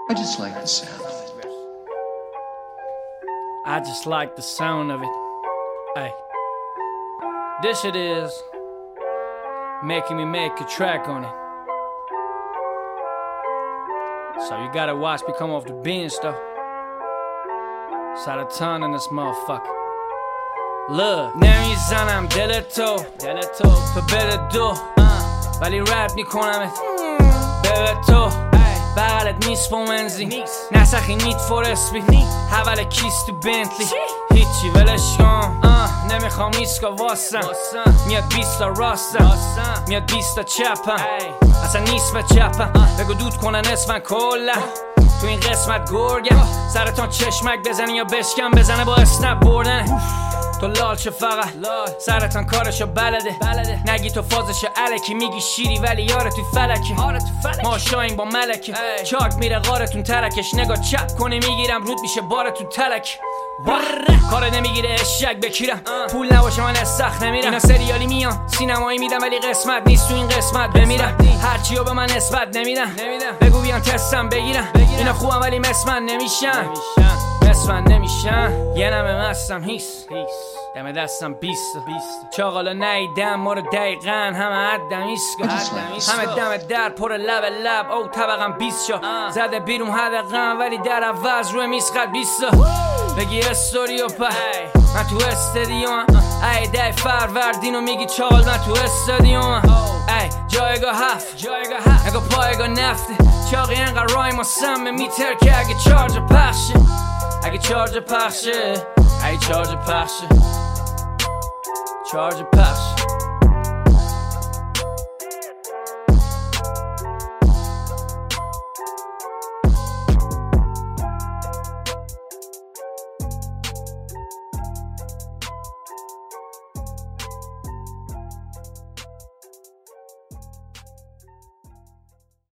I just like the sound of it. I just like the sound of it. Ay. This shit is making me make a track on it. So you gotta watch me come off the bench though. سرطان in this motherfucker. Look, نمیزنم دل تو تو بده دو ولی رپ میکنمت بده تو بغلت نیست با منزی نسخی نیت فور اسپید حول کیست تو بنتلی هیچی ولش کن نمیخوام ایسکا واسم میاد 20 تا راستم میاد 20 تا چپم اصلا نیست به چپم بگو دود کنن اسمن کلا تو این قسمت گرگم سرطان چشمک بزنی یا بشکم بزنه با اسنپ بردن تو لال چه فقط سرطان کارشو بلده نگی تو فازشو الکی میگی شیری ولی یاره تو فلکی ما شاین با ملکی چاک میره غارتون ترکش نگاه چپ کنی میگیرم رود میشه بارتون تلک کار نمیگیره اشک بکیرم پول نباشه من از سخت نمیرم اینا سریالی میان سینمایی میدم ولی قسمت نیست تو این قسمت بمیرم هرچیو به من نسبت نمیدم بگو بیان تستم بگیرم اینا خوبم ولی مسمن نمیشن یه نمه مستم هیس دم دستم 20 چاقالا نیدم ما رو دقیقا همه عدم ایسکا همه دم در پر لب او طبقم 20 شا زده بیرون حدقم ولی در عوض روی میز خد 20 بگی استوریو په من تو استادیوم ای ده فروردینو میگی چال من تو استادیوم ای جایگاه هفت نگاه پایگاه نفته چاقی انقدر رای ما سمه میتر که اگه چارج پخشه اگه چارج پخشه